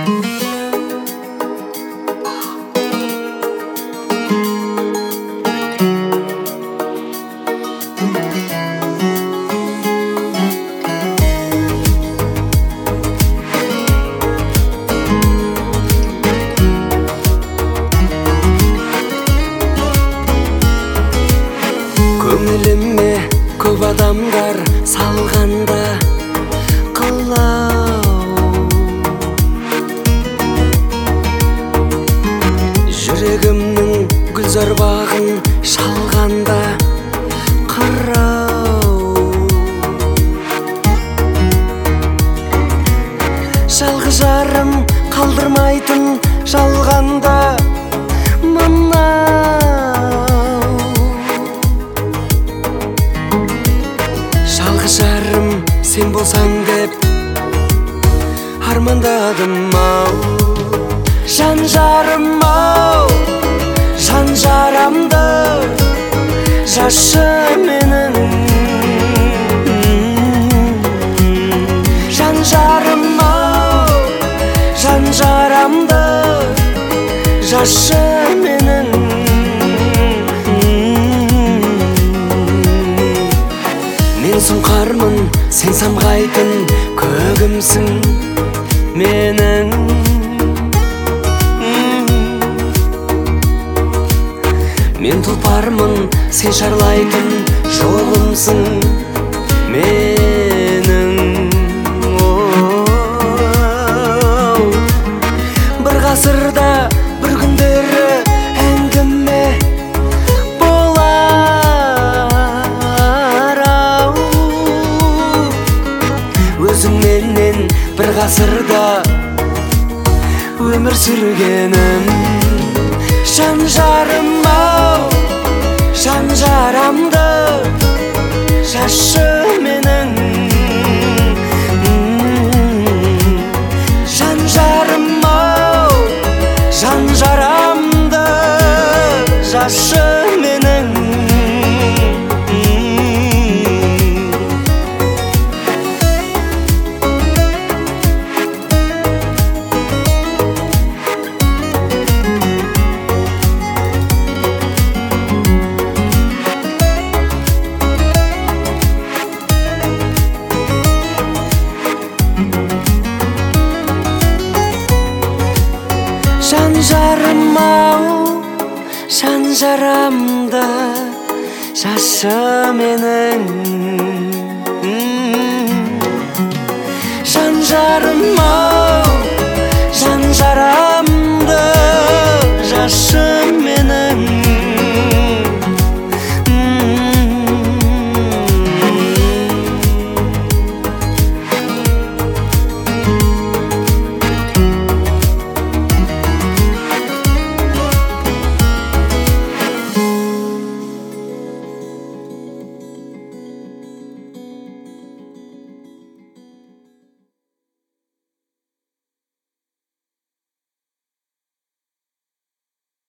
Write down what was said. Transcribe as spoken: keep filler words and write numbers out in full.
Көңіліме көп адамдар салғанда қылау, жүрегімнің гүлзар бағын шалғанда қырау, жалғыз жарым қалдырмайтын жалғанда мынау, жалғыз жарым сен болсаң деп армандадым-ау. Жан жарым-ау, жан жарамды жашы менің. Жан жарым-ау, жан жарамды жашы менің. Мен сұңқармын, сен самғайтын көгімсің менің. Мен тұлпармын, сен шарлайтын жолымсың менің. Бір ғасырда бір күндері әңгіме болар-ау, өзіңменен бір ғасырда өмір сүргенім. Жан жарым-ау, жан жарамды жашы менің. Жан жарым-ау, жан жарамды жашы менің. Жан жарым-ау, жан жарамды жашы менің. Жан жарым-ау,